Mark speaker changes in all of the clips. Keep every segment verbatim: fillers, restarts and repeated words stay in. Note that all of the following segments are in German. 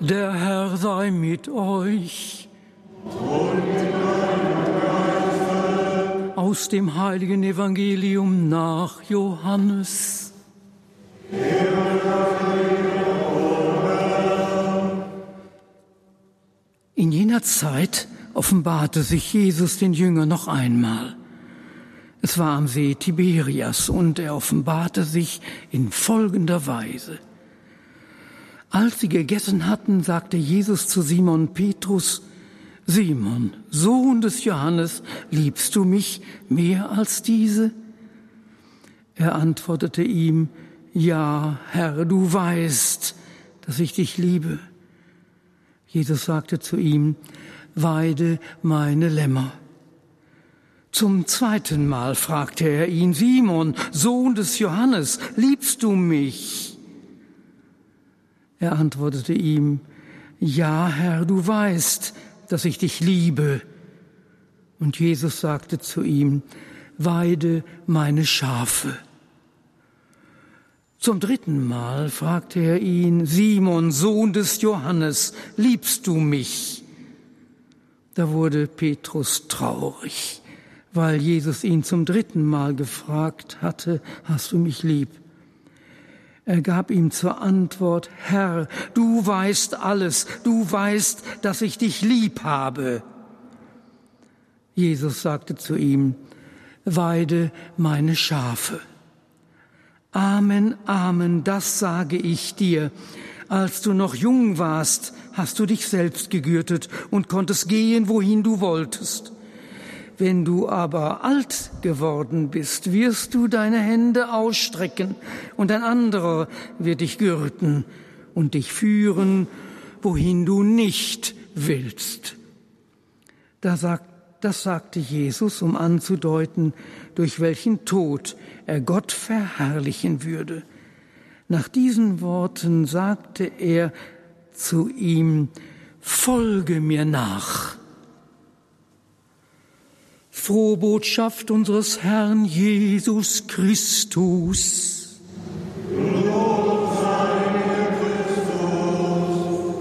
Speaker 1: Der Herr sei mit euch. Und mit deinem Geiste. Aus dem heiligen Evangelium nach Johannes. In jener Zeit offenbarte sich Jesus den Jüngern noch einmal. Es war am See Tiberias und er offenbarte sich in folgender Weise. Als sie gegessen hatten, sagte Jesus zu Simon Petrus: Simon, Sohn des Johannes, liebst du mich mehr als diese? Er antwortete ihm: Ja, Herr, du weißt, dass ich dich liebe. Jesus sagte zu ihm: Weide meine Lämmer. Zum zweiten Mal fragte er ihn: Simon, Sohn des Johannes, liebst du mich? Er antwortete ihm: Ja, Herr, du weißt, dass ich dich liebe. Und Jesus sagte zu ihm: Weide meine Schafe. Zum dritten Mal fragte er ihn: Simon, Sohn des Johannes, liebst du mich? Da wurde Petrus traurig, weil Jesus ihn zum dritten Mal gefragt hatte: Hast du mich lieb? Er gab ihm zur Antwort: Herr, du weißt alles, du weißt, dass ich dich lieb habe. Jesus sagte zu ihm: Weide meine Schafe. Amen, Amen, das sage ich dir. Als du noch jung warst, hast du dich selbst gegürtet und konntest gehen, wohin du wolltest. Wenn du aber alt geworden bist, wirst du deine Hände ausstrecken und ein anderer wird dich gürten und dich führen, wohin du nicht willst. Da sagt, das sagte Jesus, um anzudeuten, durch welchen Tod er Gott verherrlichen würde. Nach diesen Worten sagte er zu ihm: Folge mir nach. Frohe Botschaft unseres Herrn Jesus Christus. Lob sei dir, Christus.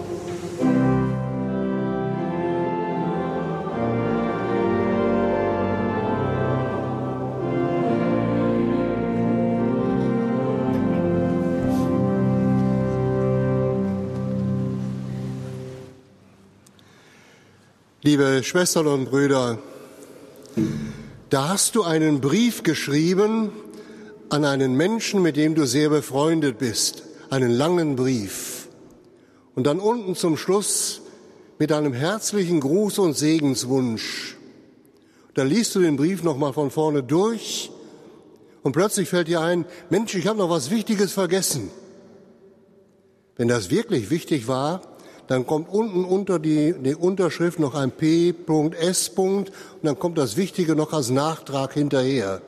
Speaker 2: Liebe Schwestern und Brüder, da hast du einen Brief geschrieben an einen Menschen, mit dem du sehr befreundet bist, einen langen Brief. Und dann unten zum Schluss mit einem herzlichen Gruß und Segenswunsch. Da liest du den Brief noch mal von vorne durch und plötzlich fällt dir ein: Mensch, ich habe noch was Wichtiges vergessen. Wenn das wirklich wichtig war, dann kommt unten unter die, die Unterschrift noch ein P S und dann kommt das Wichtige noch als Nachtrag hinterher.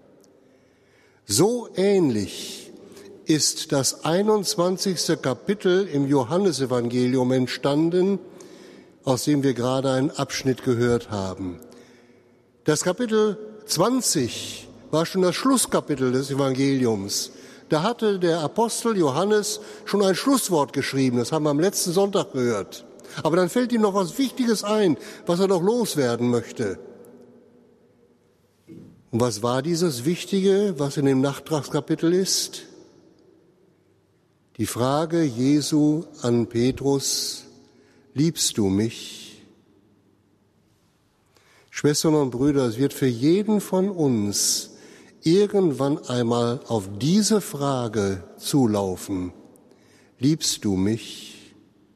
Speaker 2: So ähnlich ist das einundzwanzigste Kapitel im Johannesevangelium entstanden, aus dem wir gerade einen Abschnitt gehört haben. Das Kapitel zwanzig war schon das Schlusskapitel des Evangeliums. Da hatte der Apostel Johannes schon ein Schlusswort geschrieben, das haben wir am letzten Sonntag gehört. Aber dann fällt ihm noch was Wichtiges ein, was er noch loswerden möchte. Und was war dieses Wichtige, was in dem Nachtragskapitel ist? Die Frage Jesu an Petrus: Liebst du mich? Schwestern und Brüder, es wird für jeden von uns irgendwann einmal auf diese Frage zulaufen: Liebst du mich?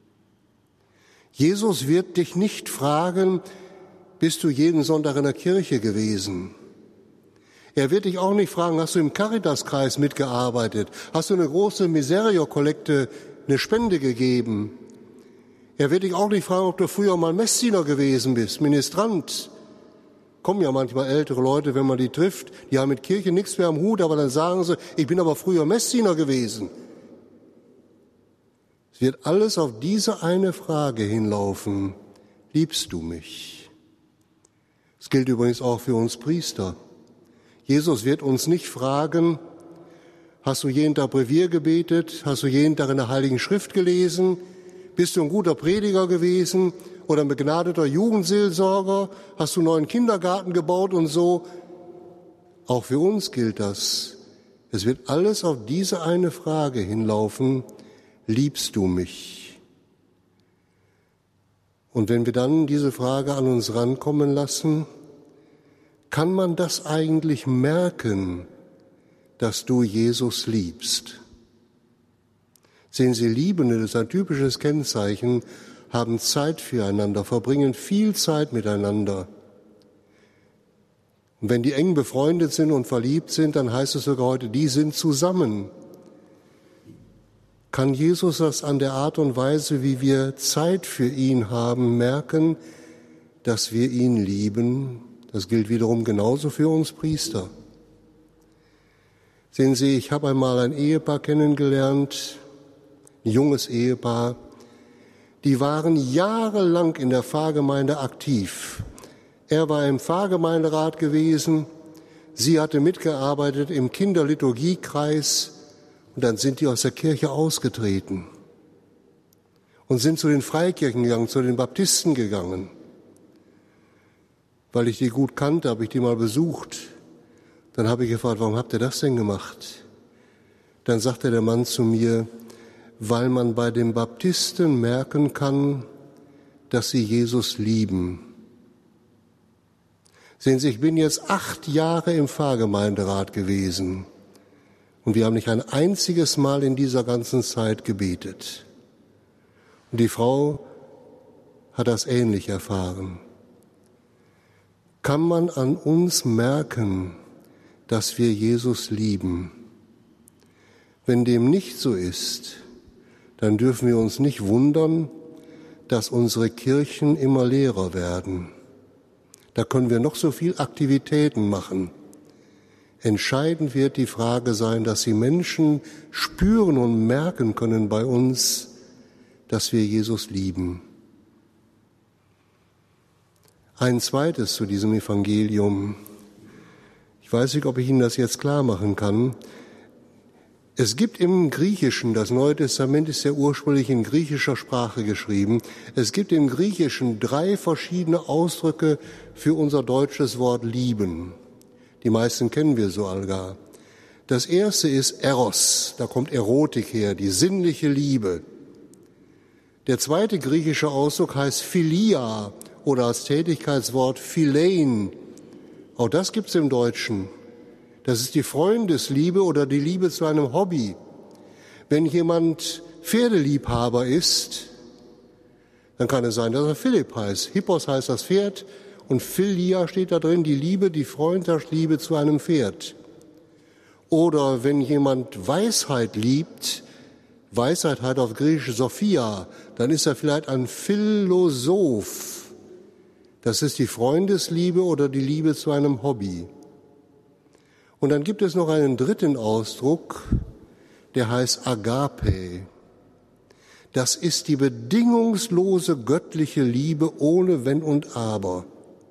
Speaker 2: Jesus wird dich nicht fragen: Bist du jeden Sonntag in der Kirche gewesen? Er wird dich auch nicht fragen: Hast du im Caritas-Kreis mitgearbeitet? Hast du eine große Miserio-Kollekte, eine Spende gegeben? Er wird dich auch nicht fragen, ob du früher mal Messdiener gewesen bist, Ministrant. Kommen ja manchmal ältere Leute, wenn man die trifft, die haben mit Kirche nichts mehr am Hut, aber dann sagen sie: Ich bin aber früher Messdiener gewesen. Es wird alles auf diese eine Frage hinlaufen: Liebst du mich? Das gilt übrigens auch für uns Priester. Jesus wird uns nicht fragen: Hast du jeden Tag Brevier gebetet? Hast du jeden Tag in der Heiligen Schrift gelesen? Bist du ein guter Prediger gewesen oder ein begnadeter Jugendseelsorger? Hast du einen neuen Kindergarten gebaut und so? Auch für uns gilt das. Es wird alles auf diese eine Frage hinlaufen: Liebst du mich? Und wenn wir dann diese Frage an uns rankommen lassen, kann man das eigentlich merken, dass du Jesus liebst? Sehen Sie, Liebende, das ist ein typisches Kennzeichen, haben Zeit füreinander, verbringen viel Zeit miteinander. Und wenn die eng befreundet sind und verliebt sind, dann heißt es sogar heute, die sind zusammen. Kann Jesus das an der Art und Weise, wie wir Zeit für ihn haben, merken, dass wir ihn lieben? Das gilt wiederum genauso für uns Priester. Sehen Sie, ich habe einmal ein Ehepaar kennengelernt, ein junges Ehepaar, die waren jahrelang in der Pfarrgemeinde aktiv. Er war im Pfarrgemeinderat gewesen, sie hatte mitgearbeitet im Kinderliturgiekreis und dann sind die aus der Kirche ausgetreten und sind zu den Freikirchen gegangen, zu den Baptisten gegangen. Weil ich die gut kannte, habe ich die mal besucht. Dann habe ich gefragt, warum habt ihr das denn gemacht? Dann sagte der Mann zu mir, weil man bei den Baptisten merken kann, dass sie Jesus lieben. Sehen Sie, ich bin jetzt acht Jahre im Pfarrgemeinderat gewesen und wir haben nicht ein einziges Mal in dieser ganzen Zeit gebetet. Und die Frau hat das ähnlich erfahren. Kann man an uns merken, dass wir Jesus lieben? Wenn dem nicht so ist, dann dürfen wir uns nicht wundern, dass unsere Kirchen immer leerer werden. Da können wir noch so viel Aktivitäten machen. Entscheidend wird die Frage sein, dass die Menschen spüren und merken können bei uns, dass wir Jesus lieben. Ein zweites zu diesem Evangelium. Ich weiß nicht, ob ich Ihnen das jetzt klar machen kann. Es gibt im Griechischen, das Neue Testament ist ja ursprünglich in griechischer Sprache geschrieben, es gibt im Griechischen drei verschiedene Ausdrücke für unser deutsches Wort lieben. Die meisten kennen wir so allgar. Das erste ist Eros, da kommt Erotik her, die sinnliche Liebe. Der zweite griechische Ausdruck heißt Philia oder als Tätigkeitswort Philein. Auch das gibt's im Deutschen. Das ist die Freundesliebe oder die Liebe zu einem Hobby. Wenn jemand Pferdeliebhaber ist, dann kann es sein, dass er Philipp heißt. Hippos heißt das Pferd und Philia steht da drin, die Liebe, die Freundschaftsliebe zu einem Pferd. Oder wenn jemand Weisheit liebt, Weisheit heißt auf Griechisch Sophia, dann ist er vielleicht ein Philosoph. Das ist die Freundesliebe oder die Liebe zu einem Hobby. Und dann gibt es noch einen dritten Ausdruck, der heißt Agape. Das ist die bedingungslose göttliche Liebe ohne Wenn und Aber.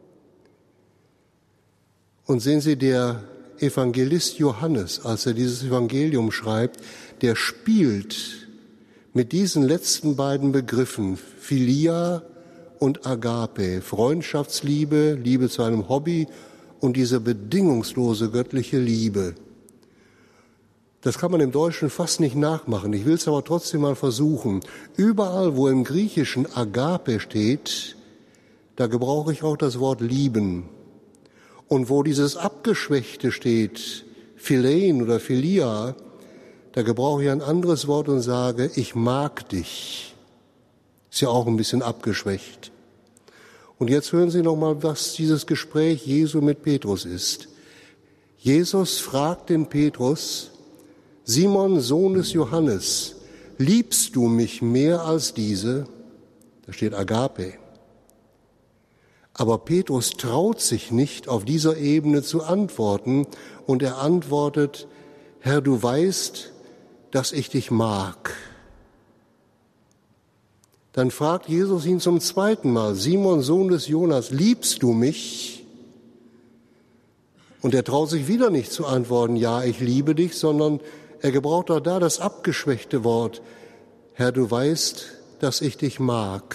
Speaker 2: Und sehen Sie, der Evangelist Johannes, als er dieses Evangelium schreibt, der spielt mit diesen letzten beiden Begriffen, Philia und Agape, Freundschaftsliebe, Liebe zu einem Hobby und diese bedingungslose göttliche Liebe. Das kann man im Deutschen fast nicht nachmachen. Ich will es aber trotzdem mal versuchen. Überall, wo im Griechischen Agape steht, da gebrauche ich auch das Wort lieben. Und wo dieses Abgeschwächte steht, Philein oder Philia, da gebrauche ich ein anderes Wort und sage, ich mag dich. Ist ja auch ein bisschen abgeschwächt. Und jetzt hören Sie noch mal, was dieses Gespräch Jesu mit Petrus ist. Jesus fragt den Petrus, Simon, Sohn des Johannes, liebst du mich mehr als diese? Da steht Agape. Aber Petrus traut sich nicht, auf dieser Ebene zu antworten, und er antwortet, Herr, du weißt, dass ich dich mag. Dann fragt Jesus ihn zum zweiten Mal, Simon, Sohn des Jonas, liebst du mich? Und er traut sich wieder nicht zu antworten, ja, ich liebe dich, sondern er gebraucht auch da das abgeschwächte Wort, Herr, du weißt, dass ich dich mag.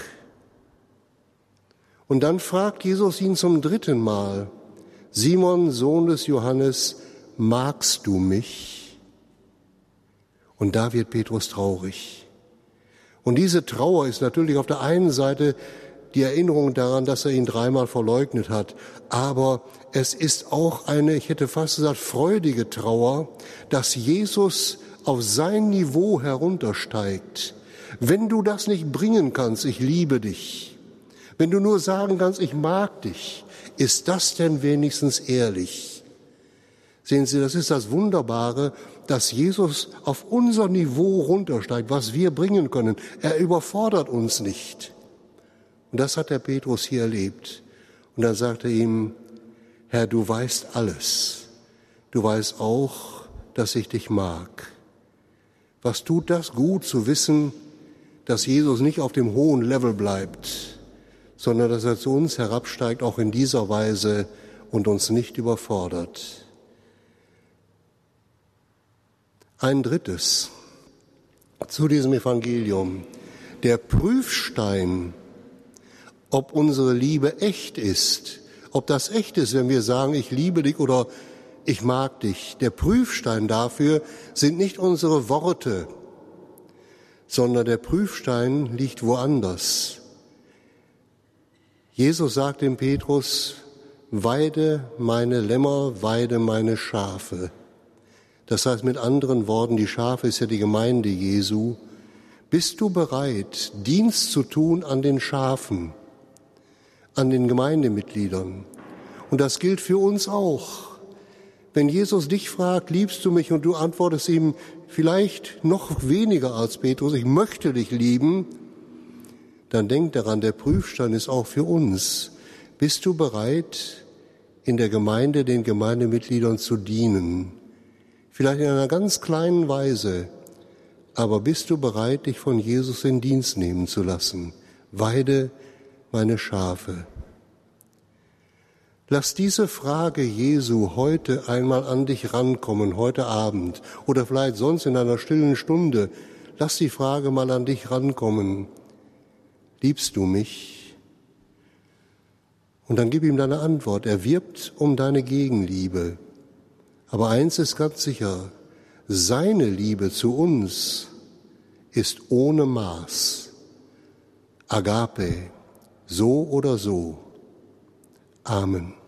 Speaker 2: Und dann fragt Jesus ihn zum dritten Mal, Simon, Sohn des Johannes, magst du mich? Und da wird Petrus traurig. Und diese Trauer ist natürlich auf der einen Seite die Erinnerung daran, dass er ihn dreimal verleugnet hat. Aber es ist auch eine, ich hätte fast gesagt, freudige Trauer, dass Jesus auf sein Niveau heruntersteigt. Wenn du das nicht bringen kannst, ich liebe dich. Wenn du nur sagen kannst, ich mag dich, ist das denn wenigstens ehrlich? Sehen Sie, das ist das Wunderbare, dass Jesus auf unser Niveau runtersteigt, was wir bringen können. Er überfordert uns nicht. Und das hat der Petrus hier erlebt. Und dann sagte er ihm, Herr, du weißt alles. Du weißt auch, dass ich dich mag. Was tut das gut zu wissen, dass Jesus nicht auf dem hohen Level bleibt, sondern dass er zu uns herabsteigt, auch in dieser Weise und uns nicht überfordert. Ein drittes zu diesem Evangelium. Der Prüfstein, ob unsere Liebe echt ist, ob das echt ist, wenn wir sagen, ich liebe dich oder ich mag dich. Der Prüfstein dafür sind nicht unsere Worte, sondern der Prüfstein liegt woanders. Jesus sagt dem Petrus, weide meine Lämmer, weide meine Schafe. Das heißt mit anderen Worten, die Schafe ist ja die Gemeinde Jesu. Bist du bereit, Dienst zu tun an den Schafen, an den Gemeindemitgliedern? Und das gilt für uns auch. Wenn Jesus dich fragt, liebst du mich, und du antwortest ihm vielleicht noch weniger als Petrus, ich möchte dich lieben, dann denk daran, der Prüfstein ist auch für uns. Bist du bereit, in der Gemeinde den Gemeindemitgliedern zu dienen? Vielleicht in einer ganz kleinen Weise, aber bist du bereit, dich von Jesus in Dienst nehmen zu lassen? Weide meine Schafe. Lass diese Frage Jesu heute einmal an dich rankommen, heute Abend oder vielleicht sonst in einer stillen Stunde. Lass die Frage mal an dich rankommen. Liebst du mich? Und dann gib ihm deine Antwort. Er wirbt um deine Gegenliebe. Aber eins ist ganz sicher, seine Liebe zu uns ist ohne Maß. Agape, so oder so. Amen.